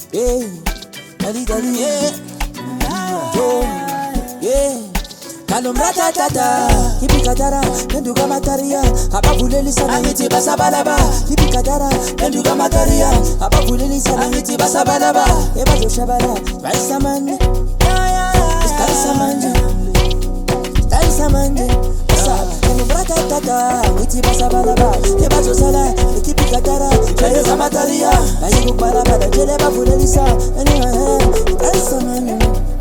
yeah, dali dali, yeah, yo, yeah. Kalumrata tata, hipi kadara, penduga mataria, hapa buleli sana ngiti basabalaba, hipi kadara, penduga mataria, hapa buleli sana ngiti basabalaba, eba jo shabala, raisa manje, style samanje, kalumrata tata, ngiti basabalaba, eba jo sala, hipi kadara, raisa mataria, bayi kubalaba, jele ba buleli sa, style samanje.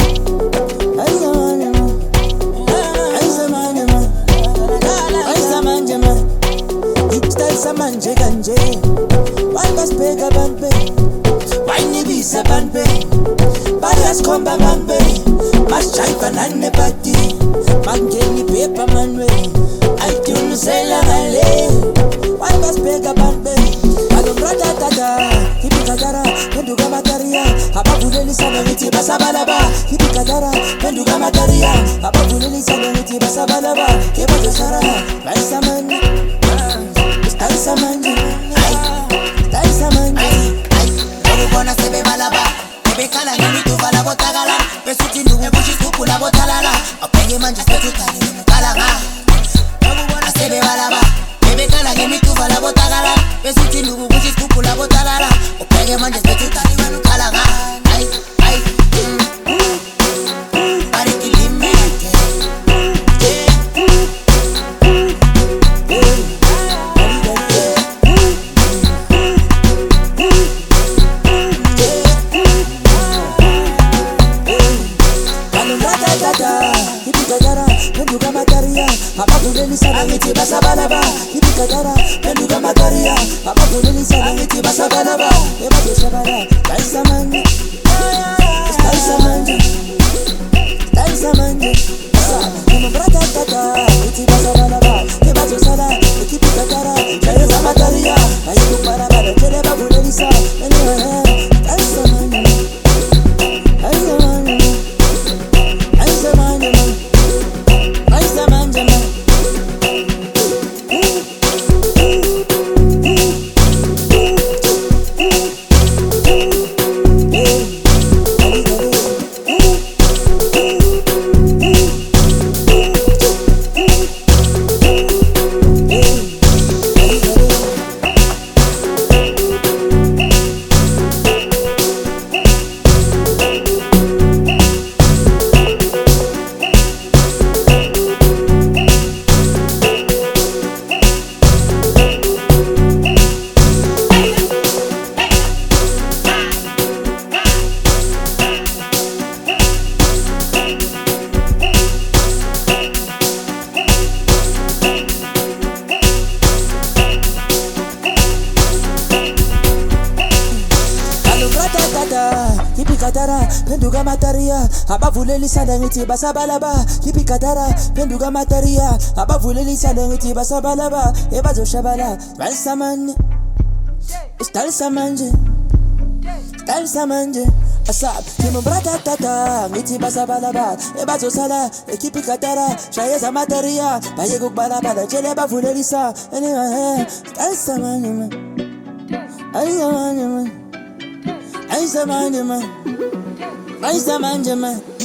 Samanje ganje, walbas pega banpe, waini bisa banpe, balas komba banpe, mas chaifa nanne pati, mangeni pepa manwe, aitunu sela gale, walbas pega banpe, alumrata tata, hipi kadara, penduga mataria, hapa buleli sana ngiti basabalaba, hipi kadara, penduga mataria, hapa buleli sana ngiti basabalaba, keba josara, raisa mani. Taisa manje, Obu bona sebe malaba, bebe kala ngini tuva la botagala, pesuti ndugu bushi skupu la botalala, openge manje spetu tani nunu kalaga. Obu bona sebe malaba, bebe kala ngini tuva la botagala, pesuti ndugu bushi skupu la botalala, openge manje spetu tani nunu kalaga. Hapa buleli sana ngiti basabalaba, hipi kadara, penduga mataria. Hapa buleli sana ngiti basabalaba, eba joshabala, taisa manje, taisa manje. Kama brata tata, ngiti basabalaba, eba josala, hipi kadara, taisa mataria. Ayi kuparaba, jele ba buleli sa, taisa manje, taisa manje, taisa manje, taisa manje. Hipi kadara, penduga mataria, hapa buleli sana ngiti basabalaba. Hipi kadara, penduga mataria, hapa buleli sana ngiti basabalaba. Eba jo shabala, raisa manje, style samanje, asab, kimo brata tata, ngiti basabalaba. Eba jo sala, ekipi kadara, shayeza mataria, baye kubalaba, jele ba buleli sa, style samanje man, aisa manje man. Aisa manje man.